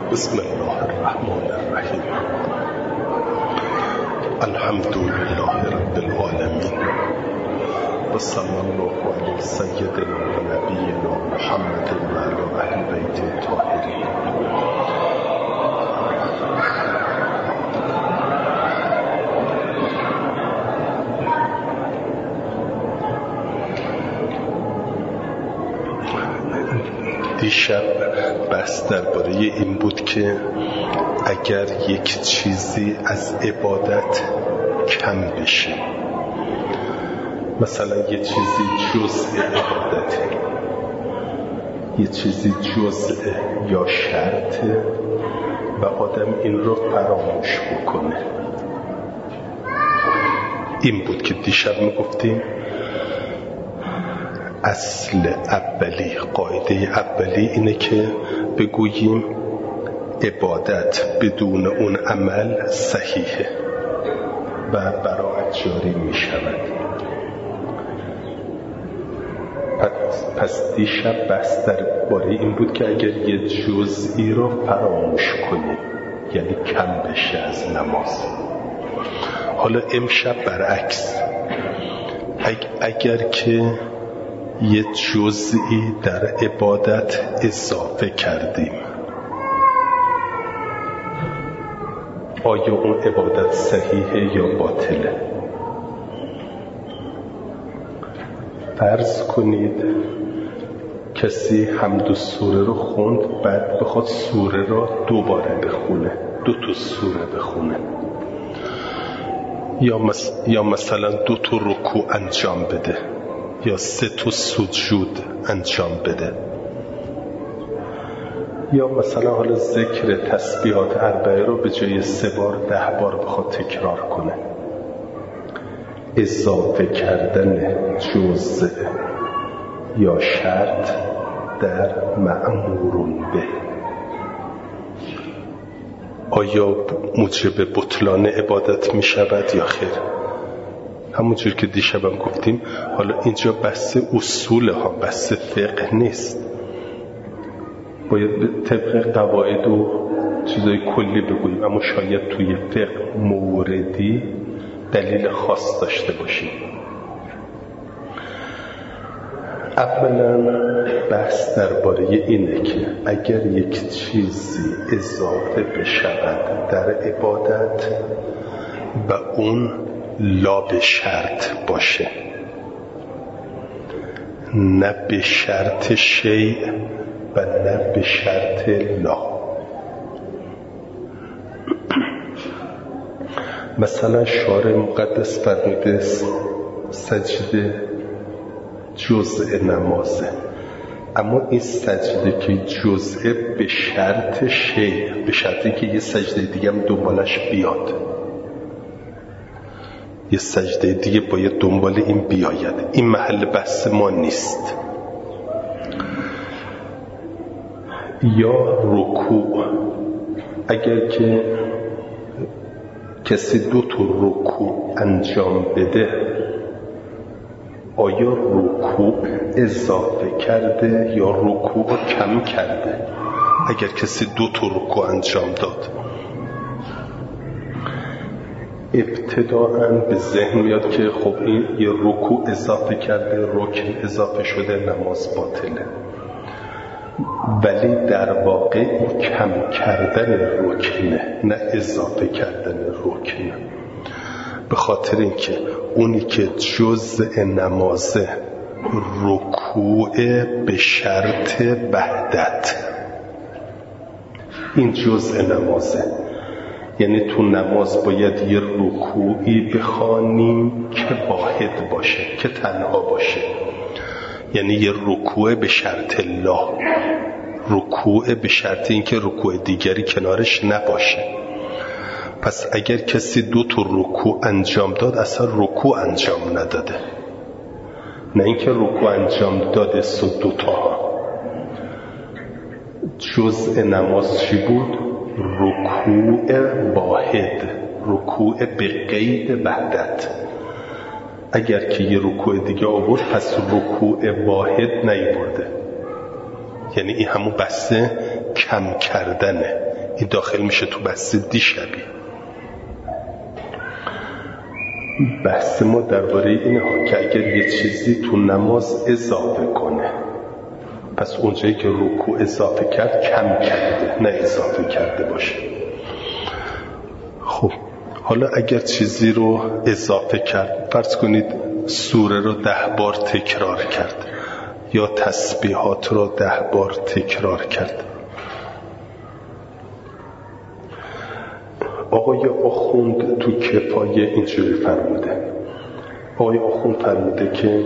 بسم الله الرحمن الرحیم. الحمد لله رب العالمین و صلی الله علی سیدنا و نبینا محمد و علی اهل بیت الطاهرین. دیشب بحث درباره این بود که اگر یک چیزی از عبادت کم بشه، مثلا یه چیزی جزء عبادته، یه چیزی جزء یا شرطه و آدم این رو فراموش بکنه، این بود که دیشب میگفتیم اصل اولی، قاعده اولی اینه که بگوییم عبادت بدون اون عمل صحیحه و براءت جاری می شود. پس دیشب بحث درباره این بود که اگر یه جزئی رو فراموش کنیم، یعنی کم بشه از نماز. حالا امشب برعکس، اگر که یه جزئی در عبادت اضافه کردیم، آیا اون عبادت صحیحه یا باطله؟ فرض کنید کسی حمد و سوره رو خوند، بعد بخواد سوره رو دوباره بخونه، 2 سوره بخونه، یا مثلا 2 رکوع انجام بده، یا 3 سجود انجام بده، یا مثلا حالا ذکر تسبیحات 4 رو به جای 3 بار 10 بار بخواد تکرار کنه. اضافه کردن جزء یا شرط در مأمورون به، آیا موجب بطلان عبادت می شود یا خیر؟ همونجور که دیشبم گفتیم، حالا اینجا بحث اصول ها، بحث فقه نیست، باید طبق قواعد و چیزای کلی بگوییم، اما شاید توی فقه موردی دلیل خاص داشته باشیم. اولا بحث درباره اینه که اگر یک چیزی اضافه بشود در عبادت و اون لا به شرط باشه، نه به شرط شیء و نه به شرط لا. مثلا شارع مقدس فرموده سجده جزء نمازه، اما این سجده که جزء به شرط شیء، به شرطی که یه سجده دیگه هم دنبالش بیاد، یه سجده دیگه باید دنبال این بیاید. این محل بحث ما نیست. یا رکوع، اگر که کسی 2 رکوع انجام بده، آیا رکوع اضافه کرده یا رکوع کم کرده؟ اگر کسی 2 رکوع انجام داد، ابتداءً به ذهن میاد که خب این یه رکوع اضافه کرده، رکن اضافه شده، نماز باطله. ولی در واقع کم کردن رکنه، نه اضافه کردن رکنه، به خاطر اینکه اونی که جزء نمازه رکوع به شرط وحدت، این جزء نمازه، یعنی تو نماز باید یه رکوعی بخوانیم که واحد باشه، که تنها باشه، یعنی یه رکوع به شرط لا، رکوع به شرط اینکه رکوع دیگری کنارش نباشه. پس اگر کسی 2 رکوع انجام داد، اصلا رکوع انجام نداده، نه اینکه رکوع انجام داده 2 جزء نماز چی بود؟ رکوع واحد، رکوع به قید وحدت. اگر که یه رکوع دیگه آورد، پس رکوع واحد نیاورده، یعنی این همون بحث کم کردنه، این داخل میشه تو بحث دیشبی. بحث ما درباره اینه که اگر یه چیزی تو نماز اضافه کنه، پس اونجایی که رکوع اضافه کرد کم کرده، نه اضافه کرده باشه. خب حالا اگر چیزی رو اضافه کرد، فرض کنید سوره رو 10 بار تکرار کرد یا تسبیحات رو 10 بار تکرار کرد. آقای آخوند تو کفایه اینجوری فرموده. آقای آخوند فرموده که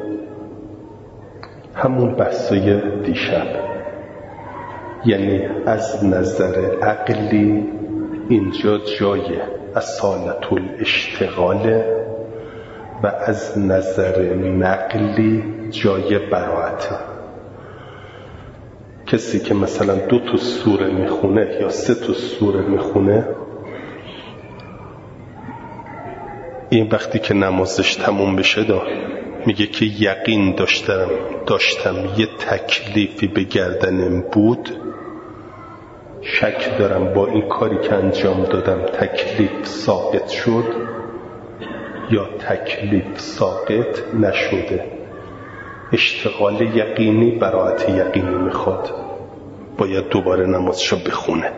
همون بحثای دیشب، یعنی از نظر عقلی اینجا جای اصالت الاشتغاله و از نظر نقلی جای براعته. کسی که مثلا 2 تا سوره میخونه یا 3 تا سوره میخونه، این وقتی که نمازش تموم بشه میگه که یقین داشتم یه تکلیفی به گردنم بود، شک دارم با این کاری که انجام دادم تکلیف ساقط شد یا تکلیف ساقط نشده. اشتغال یقینی براعت یقینی میخواد، باید دوباره نمازشو بخونه.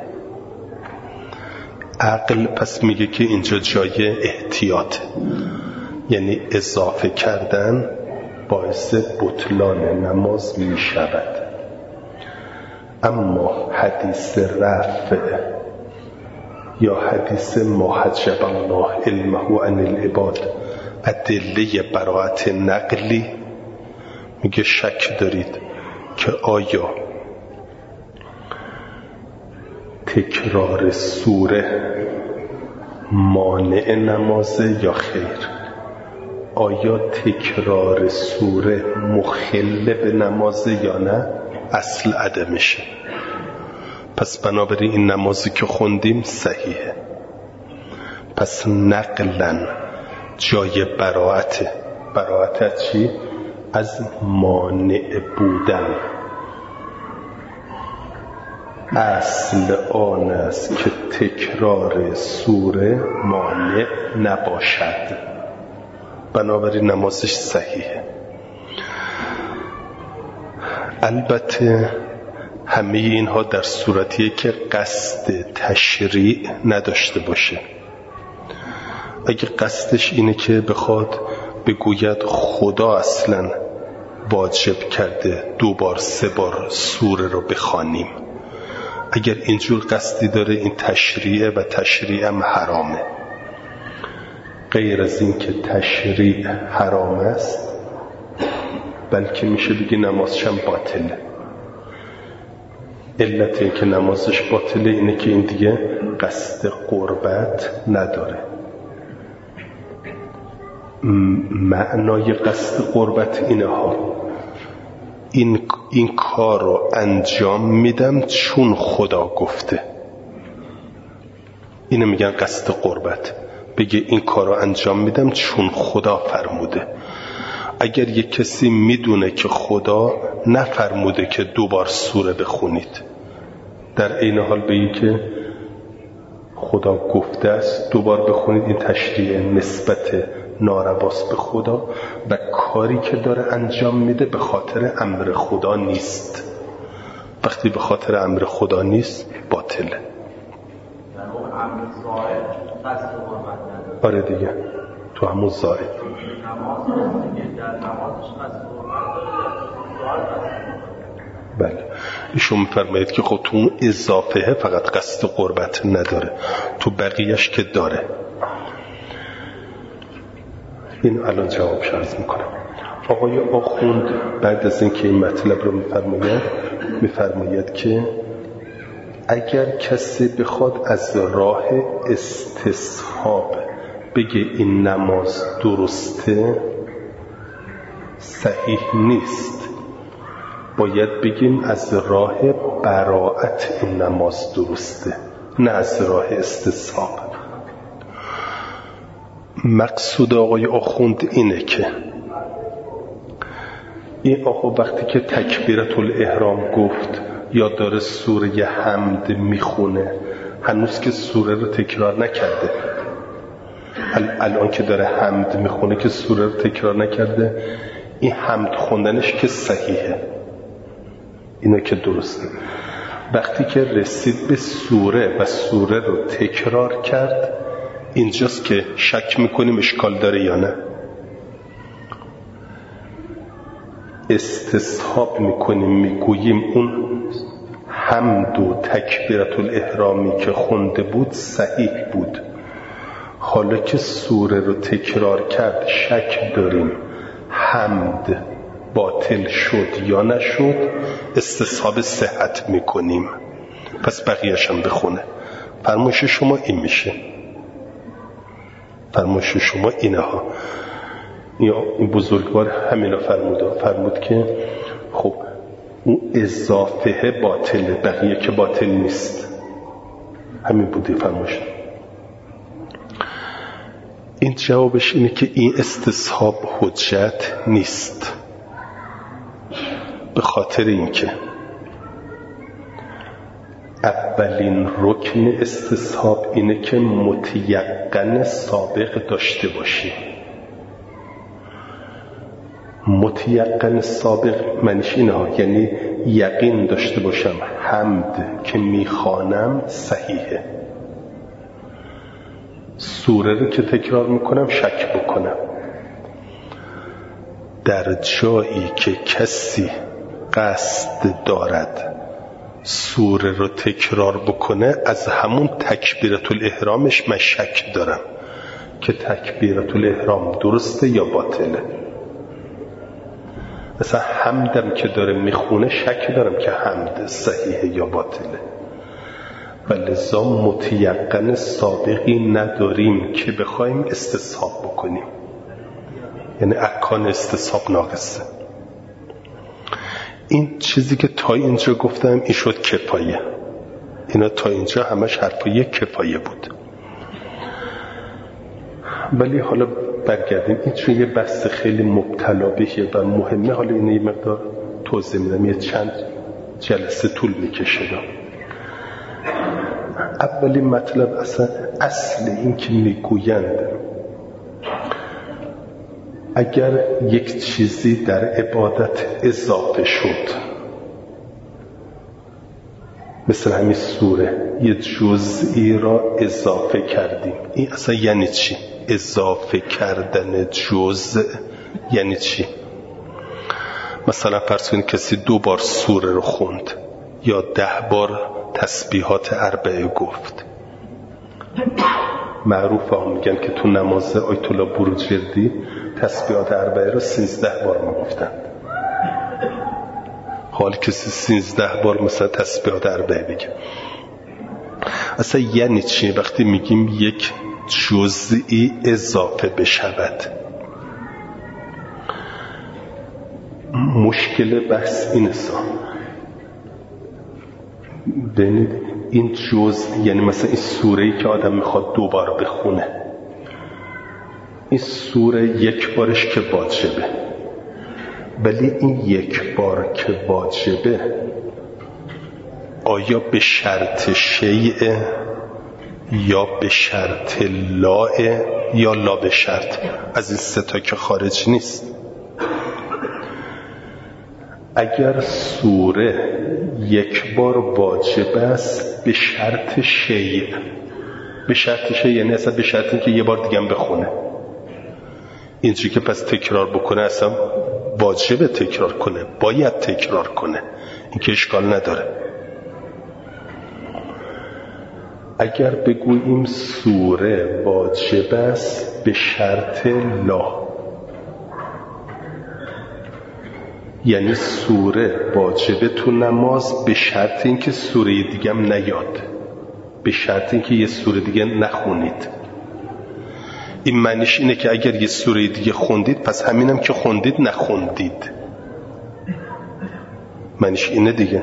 عقل پس میگه که اینجا جای احتیاط، یعنی اضافه کردن باعث بطلان نماز میشود. اما حدیث رفع یا حدیث ما حجب الله علمه عن العباد، ادله براعت نقلی، میگه شک دارید که آیا تکرار سوره مانع نمازه یا خیر؟ آیا تکرار سوره مخل به نمازه یا نه؟ اصل عدمشه. پس بنابراین این نمازی که خوندیم صحیحه. پس نقلن جای براعته. براعت از چی؟ از مانع بودن. اصل آن است که تکرار سوره مانع نباشد، بنابراین نمازش صحیحه. البته همه اینها در صورتیه که قصد تشریع نداشته باشه. اگه قصدش اینه که بخواد بگوید خدا اصلا واجب کرده 2 بار 3 بار سوره رو بخوانیم، اگر اینجور قصدی داره این تشریعه و تشریع هم حرامه. غیر از این که تشریع حرام است، بلکه میشه بگی نمازش هم باطله. علت این که نمازش باطله اینه که این دیگه قصد قربت نداره. معنای قصد قربت اینه ها، این کار رو انجام میدم چون خدا گفته. اینو میگن قصد قربت. بگه این کار رو انجام میدم چون خدا فرموده. اگر یک کسی میدونه که خدا نفرموده که 2 بار سوره بخونید، در این حال بگی که خدا گفته است 2 بار بخونید، این تشریع نسبت نارواست به خدا و کاری که داره انجام میده به خاطر امر خدا نیست. وقتی به خاطر امر خدا نیست باطله. آره دیگه، تو همون زائد. بله، ایشون میفرماید که خب تو اون اضافه فقط قصد قربت نداره، تو بقیهش که داره. این الان جوابش عرض میکنم. آقای آخوند بعد از اینکه این مطلب رو میفرماید که اگر کسی بخواد از راه استصحاب بگه این نماز درسته، صحیح نیست. باید بگیم از راه براعت این نماز درسته، نه از راه استصحاب. مقصود آقای آخوند اینه که این آقا وقتی که تکبیرت الاحرام گفت یا داره سوره حمد میخونه، هنوز که سوره رو تکرار نکرده. الان که داره حمد میخونه که سوره رو تکرار نکرده، این حمد خوندنش که صحیحه، اینا که درسته. وقتی که رسید به سوره و سوره رو تکرار کرد، اینجاست که شک میکنیم اشکال داره یا نه. استصحاب میکنیم، میگوییم اون حمد و تکبیرت الاحرامی که خونده بود صحیح بود، حالا که سوره رو تکرار کرد شک داریم حمد باطل شد یا نشد، استصحاب صحت میکنیم. پس بقیه‌اش هم بخونه. فرمایش شما این میشه، فرمایش شما اینه ها. یا این بزرگوار همینا فرمود که خب اون اضافه باطله، بقیه که باطل نیست. همین بوده فرمایش. این جوابش اینه که این استصحاب حجت نیست، به خاطر اینکه اولین رکن استصحاب اینه که متیقن سابق داشته باشی. متیقن سابق معنیش اینه ها، یعنی یقین داشته باشم حمد که میخوانم صحیحه، سوره رو که تکرار میکنم شک بکنم. در جایی که کسی قصد دارد سوره رو تکرار بکنه، از همون تکبیرت الاحرامش من شک دارم که تکبیرت الاحرام درسته یا باطله. مثلا حمدم که داره میخونه شک دارم که حمد صحیحه یا باطله، و لذا متیقن سابقی نداریم که بخوایم استصحاب بکنیم، یعنی ارکان استصحاب ناقصه. این چیزی که تا اینجا گفتم این شد کفایه. اینا تا اینجا همش حرفای کفایه بود. ولی حالا برگردیم، این چون یه بحث خیلی مبتلا بهیه و مهمه، حالا اینه یه مقدار توضیح میدم، یه چند جلسه طول میکشه. اولین مطلب اصل این که میگویند اگر یک چیزی در عبادت اضافه شد، مثل همین سوره یه جزئی را اضافه کردیم، این اصلا یعنی چی؟ اضافه کردن جزء یعنی چی؟ مثلا فرض کنید کسی 2 بار سوره رو خوند یا 10 بار تسبیحات 40 گفت. معروف هم میگن که تو نماز آیت الله بروجردی تسبیحات 40 رو 13 بار میگفتن. حال کسی 13 بار مثلا تسبیحات 40 بگه، اصلا یعنی چی وقتی میگیم یک جزئی اضافه بشود؟ مشکل بحث اینه ببینید این جزء، یعنی مثلا این سوره‌ای که آدم میخواد 2 بار بخونه، این سوره 1 بارش که واجبه، ولی این 1 بار که واجبه آیا به شرط شیء یا به شرط لا یا لا به شرط؟ از این 3 تا که خارج نیست. اگر سوره 1 بار واجب است به شرط شیء، به شرط شیء یعنی اصلا به شرط که 1 بار دیگه هم بخونه، اینجوری که پس تکرار بکنه اصلا واجب تکرار کنه، باید تکرار کنه، این که اشکال نداره. اگر بگوییم سوره واجب است به شرط لا، یعنی سوره واجبه تو نماز به شرط اینکه سوره دیگه هم نیاد، به شرط اینکه یه سوره دیگه نخونید. این معنیش اینه که اگر یه سوره دیگه خوندید پس همینم که خوندید نخوندید، معنیش اینه دیگه.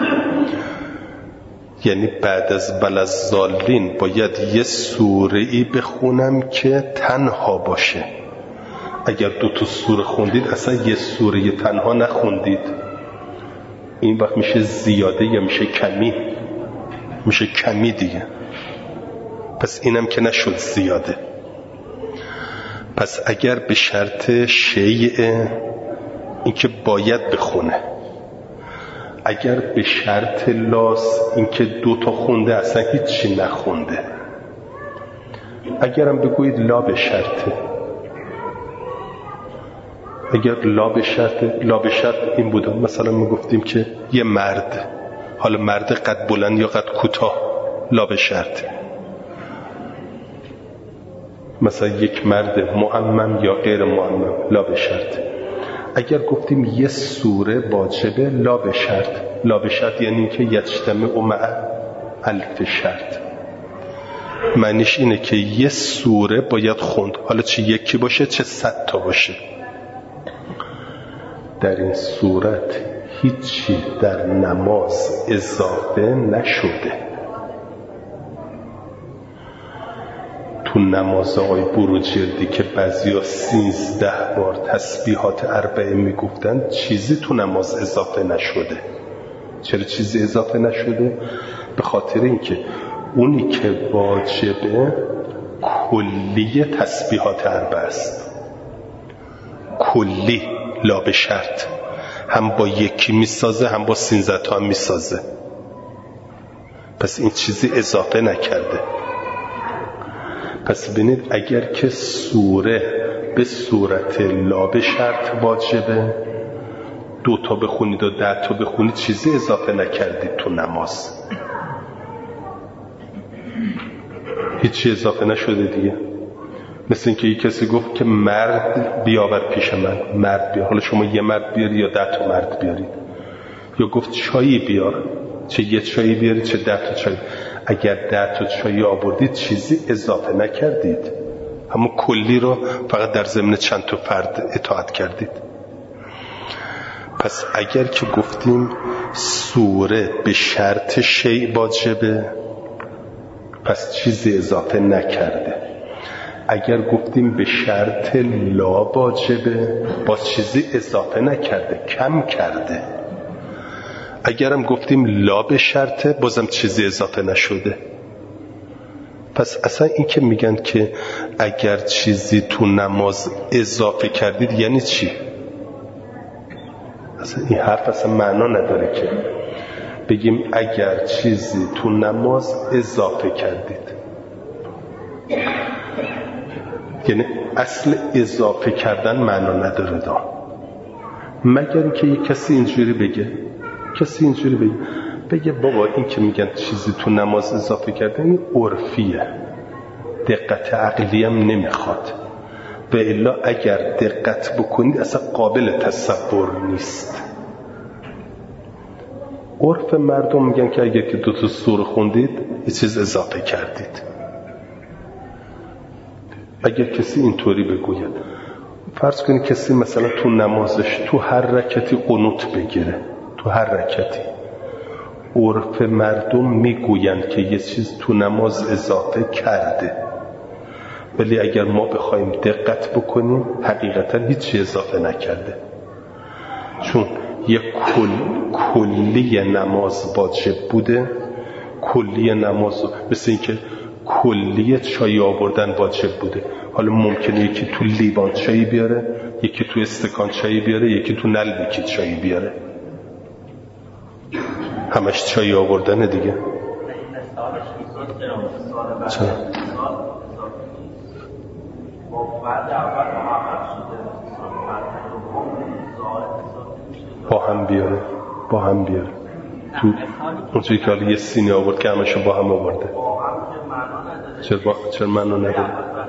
یعنی بعد از ولضالین باید یه سوره‌ای بخونم که تنها باشه. اگر 2 تا سوره خوندید اصلا یه سوره تنها نخوندید، این وقت میشه زیاده یا میشه کمی؟ میشه کمی دیگه. پس اینم که نشد زیاده. پس اگر به شرط شیء این که باید بخونه، اگر به شرط لاس این که 2 خونده اصلا هیچی نخونده، اگرم بگویید لا به شرطه، اگر لا به شرط این بود مثلا ما گفتیم که یه مرد، حالا مرد قد بلند یا قد کوتاه، لا به شرط، مثلا یک مرد معمم یا غیر معمم، لا به شرط. اگر گفتیم یه سوره واجبه، لا به شرط. لا به شرط یعنی که یجتمع مع الف شرط، معنیش اینه که یه سوره باید خوند، حالا چه یکی باشه چه 100 تا باشه. در این صورت هیچی در نماز اضافه نشده. تو نماز آقای بروجردی که بعضیا 13 بار تسبیحات 4 میگفتن، چیزی تو نماز اضافه نشده. چرا چیزی اضافه نشده؟ به خاطر اینکه اونی که واجبه کلی تسبیحات 4 است، کلی، لا به شرط. هم با یکی میسازه هم با 13 تا هم میسازه. پس این چیزی اضافه نکرده. پس ببینید اگر که سوره به صورت لا به شرط واجبه، 2 تا بخونید و 10 تا بخونید، چیزی اضافه نکردید تو نماز، هیچی اضافه نشده دیگه. مثل این که یک کسی گفت که مرد بیاور پیش من، مرد بیار، حالا شما یه مرد بیاری یا 10 تا مرد بیارید، یا گفت چایی بیار، چه یه چایی بیارید چه 10 تا چایی. اگر 10 تا چایی آوردید چیزی اضافه نکردید، همون کلی رو فقط در ضمن چند تا فرد اطاعت کردید. پس اگر که گفتیم سوره به شرط شیء واجبه، پس چیزی اضافه نکرده. اگر گفتیم به شرط لا واجبه، باز چیزی اضافه نکرده، کم کرده. اگرم گفتیم لا به شرطه، بازم چیزی اضافه نشده. پس اصلا این که میگن که اگر چیزی تو نماز اضافه کردید یعنی چی؟ اصلا این حرف اصلا معنا نداره که بگیم اگر چیزی تو نماز اضافه کردید. یعنی اصل اضافه کردن معنا نداره دا، مگر که یک کسی اینجوری بگه بابا این که میگن چیزی تو نماز اضافه کردن این عرفیه، دقت عقلی هم نمیخواد، و الا اگر دقت بکنید اصلا قابل تصور نیست. عرف مردم میگن که اگر که 2 تا سوره خوندید یه چیز اضافه کردید. اگر کسی اینطوری بگوید، فرض کنید کسی مثلا تو نمازش تو هر رکعتی قنوت بگیره، تو هر رکعتی، عرف مردم میگویند که یه چیز تو نماز اضافه کرده، ولی اگر ما بخوایم دقت بکنیم حقیقتا هیچی اضافه نکرده، چون یک کلی نماز واجب بوده. کلی نماز مثل این که کلی چای آوردن واجب بوده. حالا ممکنه یکی تو لیوان چایی بیاره، یکی تو استکان چایی بیاره، یکی تو نلبکی چایی بیاره، همش چایی آوردن دیگه. چرا؟ با هم بیاره تو اونجایی که حالا یه سینی آورد که همشو با هم آورده. چرا معنا نداره؟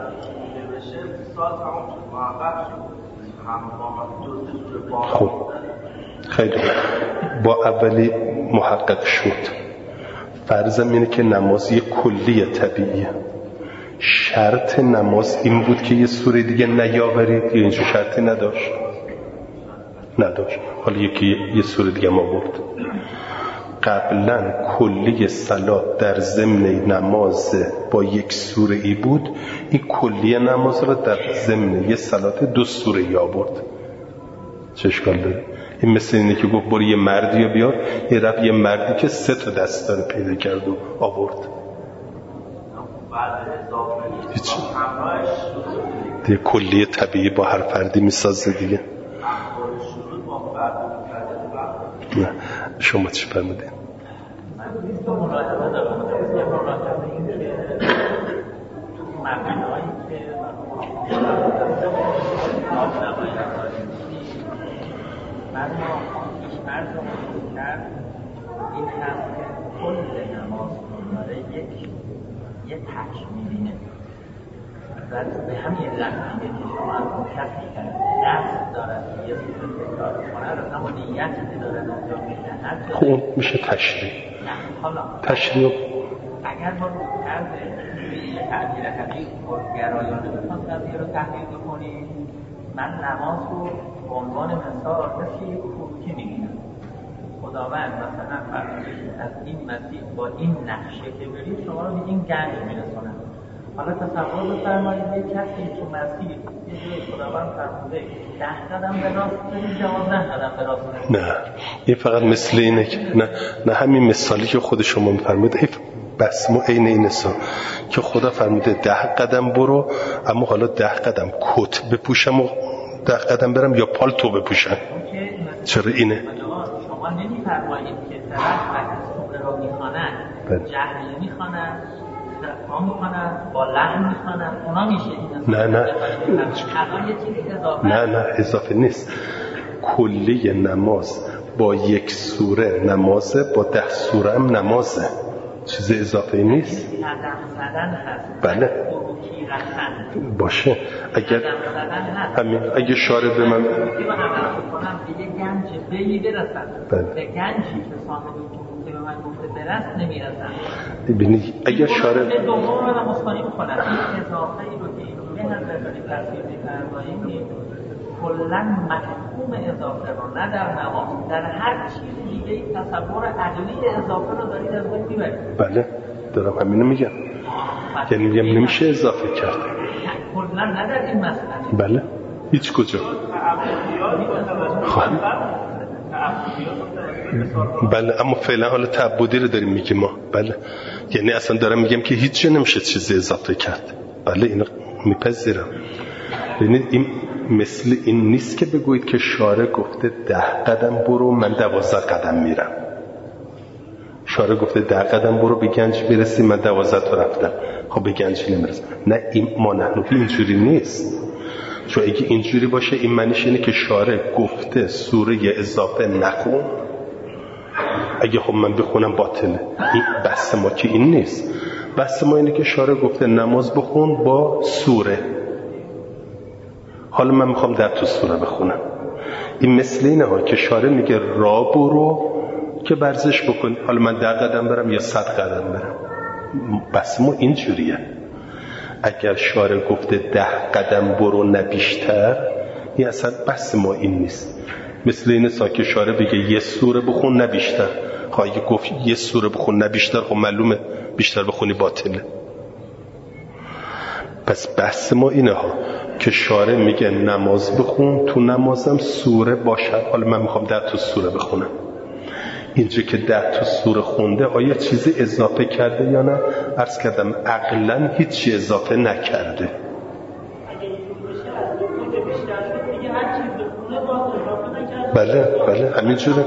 خب خیلی با اولی محقق شد. فرضم اینه که نماز یه کلی طبیعیه. شرط نماز این بود که یه سوره دیگه نیاورید یا اینجا شرطی نداشت؟ حالا یه سوره دیگه ما بود. قبلا کلی صلات در ضمن نماز با یک سوره ای بود، این کلی نماز را در ضمن یه صلات 2 سوره ای آورد. چه اشکال داره؟ این مثل اینه که گفت برو یه مردی رو بیار، یه رفت یه مردی که 3 تا دست داره پیدا کرد و آورد. هیچ دیگه کلیه طبیعی با هر فردی میسازه دیگه. نه شما چی فرمودین؟ این هم که کل نماز داره یک تکمیلینه و به همین لحظه که شما از اون کسی که دست دارد یه سوزه تکرار کنه رو همون نیتی که داره انجام میده خب اون میشه تشریح. حالا تشریح اگر ما رو کرده یه تعبیر حقیق گرایانه بخوام قضیه رو تحلیل بکنیم، من نماز رو به عنوان مثال مثل یک خوکی میگیرم. خداوند مثلا فرموده از این مسیر با این نقشه که برید شما رو به این گنج میرسونن. حالا تصور بفرمایید یک کسی تو مسیر یه جوری خداوند فرموده 10 قدم به راست برید 12 قدم به راست برید. نه این فقط مثل اینه که نه همین مثالی که خود شما میفرمایید بس ما عین این است که خدا فرموده 10 قدم برو، اما حالا 10 قدم کت بپوشم و 10 قدم برم یا پالتو بپوشم. چرا اینه؟ شما نمی‌فرمایید که طرف وقتی سوره رو می‌خوانن جهری می‌خوانن، صفا می‌خوانن، با لحن می‌خوانن، اونا میشه این. نه اضافه نیست. کلی نماز با یک سوره نمازه، با 10 سوره هم نمازه، چیز اضافه نیست. قدم زدن هست. بله باشه. اگه شارع به من به یه گنج بی برسن، به گنجی که صاحب که به من گفته برست نمیرسن. ببینید اگه شارع به دوم من مصطانی میکنن این اضافه ای رو که اینو به حضرت تفسیر می‌فرمایید کلاً مفهوم اضافه رو نه در نماز در هر چیز دیگه تصور عقلی اضافه رو دارید از بین میبرید. بله دارم همینو میگم، یعنی میگم نمیشه اضافه کرد کلاً نه در این مسئله. بله هیچ کجا. خواهم بله اما فعلا حالا تعبدی رو داریم میگیم ما. بله یعنی اصلا دارم میگم که هیچ جا نمیشه چیزی اضافه کرد. بله اینو میپذیرم. ببینید این مثل این نیست که بگویید که شارع گفته 10 قدم برو من 12 قدم میرم. شارع گفته 10 قدم برو به گنج برسی من 12 تا رفتم، خب به گنج نمیرسم. نه این مانحنفی اینجوری نیست. چون اگه اینجوری باشه این معنیش اینه که شارع گفته سوره اضافه نخون، اگه خب من بخونم باطله. این بحث ما که این نیست. بحث ما اینه که شارع گفته نماز بخون با سوره، حالا من میخوام 10 تا سوره بخونم. این مثل اینه ها که شارع میگه را برو که ورزش بکن، حالا من 10 قدم برم یا 100 قدم برم. بس ما اینجوریه. اگر شارع گفته 10 قدم برو نه بیشتر، این اصلا بس ما این نیست. مثل اینه که شارع بگه یه سوره بخون نه بیشتر، خواهی گفت یه سوره بخون نه بیشتر، خب معلومه بیشتر بخونی باطله. پس بحث ما اینه ها که شارع میگه نماز بخون، تو نمازم سوره باشه. حالا من میخوام 10 تا سوره بخونم، اینجا که 10 تا سوره خونده آیا چیزی اضافه کرده یا نه؟ عرض کردم عقلا هیچی اضافه نکرده. بله همینجوره.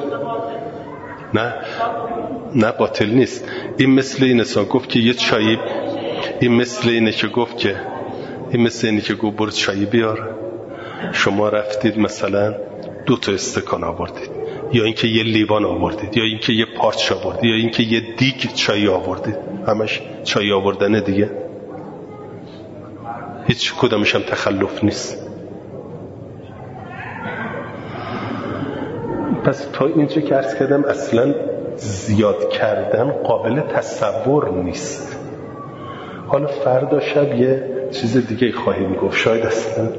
نه باطل نیست. این مثل اینه گفت که یه چایی، این مثل اینه که گفت برو چایی بیار، شما رفتید مثلا 2 تا استکان آوردید، یا اینکه یه لیوان آوردید، یا اینکه یه پارچ آوردید، یا اینکه یه دیگ چای آوردید. همش چای آوردن دیگه، هیچ کدامش هم تخلف نیست. پس تا اینجا که عرض کردم اصلا زیاد کردن قابل تصور نیست. حالا فردا شب یه چیز دیگه خواهیم گفت شاید اصلا.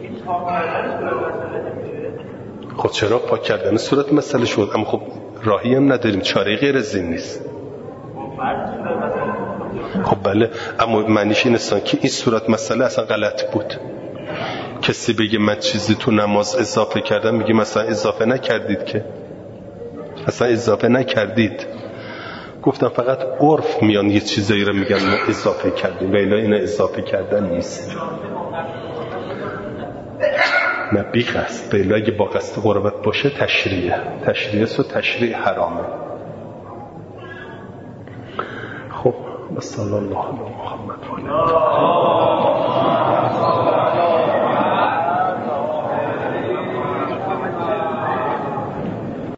خب چرا پاک کردن صورت مسئله شد، اما خب راهی هم نداریم، چاره غیر از این نیست. خب بله، اما معنیش این است که این صورت مسئله اصلا غلط بود. کسی بگه من چیزی تو نماز اضافه کردم، میگه مثلا اضافه نکردید که، اصلا اضافه نکردید. گفتم فقط عرف میان یه چیزایی رو میگن ما اضافه کردیم، ولی اینا اضافه کردن نیست. نه بی قصد، ولی اگه با قصد قربت باشه تشریعه سو تشریع حرامه. خب صلی الله علی محمد و آله